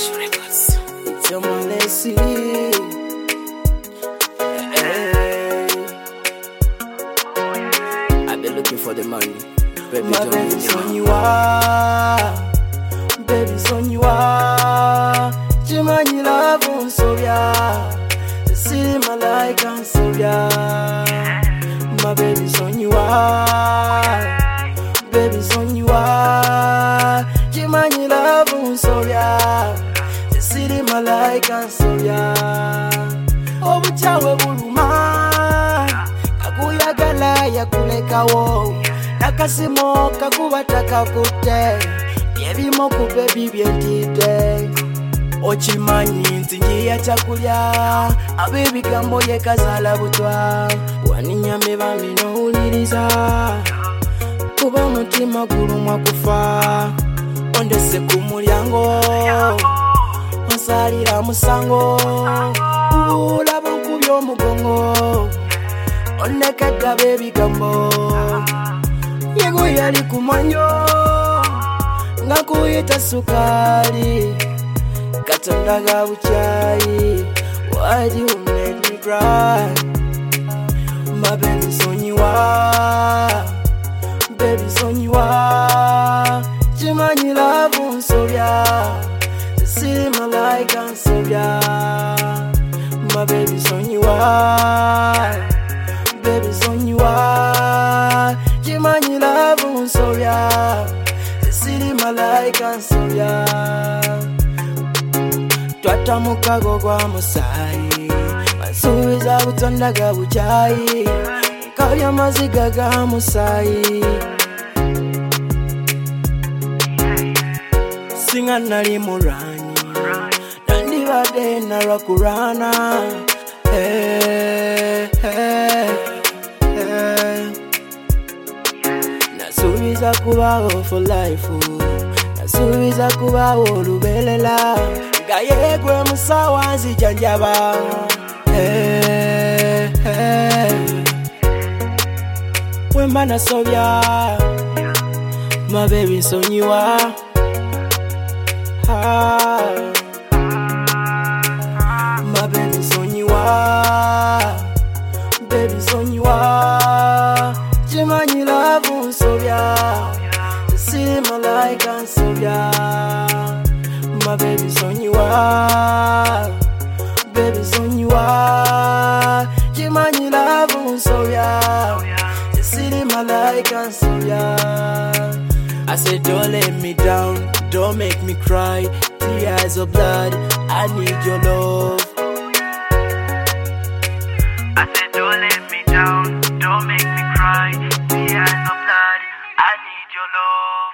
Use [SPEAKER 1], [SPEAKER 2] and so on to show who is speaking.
[SPEAKER 1] It's your Malaysia. I've been looking for the money. Baby,
[SPEAKER 2] my baby's on you are. Baby's on you are. Chimanyi love on Soya. The city malaika on Soya. My baby's on you are. Baby's on you are. Chimanyi love on Soya. The city malaika on Soya. Obuchawe buluma. Kakuyagala yakulekawo. Nakasimo kakubataka kute. Byebimo ku baby byentide. Ochimanyi nzinjiya chakulya. Abebigambo yekazala butwa. Waninyame bambi n'owuliriza. Kuba omutima gulumwa kufa. Ondese ku mulyango. Onsalira musango. Ulaba nkubya omugongo. Onekedde abebigambo. Yego yali kumanyo. Nga kuyita sukali. Katonda ga buchayi. Why do you make me cry? My baby's on you are. Baby's on you are. Chimanyi love on Soya. The city malaika on Soya. My baby's on you are. Baby's on you are. Chimanyi love on Soya. The city malaika on Soya. Twata mukago gwa musayi. Mansubiza butonda ga buchayi. Nkabya maziga ga musayi. Singa nali muranyi. Nandibadde nalwakulwana. Nasubiza kubaho for life. Nasubiza kubaho olubelela. Gayegwe musawa nzijanjaba. Wemba nasobya. My baby's on you are. My baby's on you are. Baby's on you are. Chimanyi love on Soya. The city malaika on Soya. My baby's on you are. Baby's on you are. Chimanyi love on Soya. The city malaika on Soya. I said don't let me down, don't make me cry. Tears of blood, I need your love.
[SPEAKER 3] I said don't let me down, don't make me cry. Tears of blood, I need your love.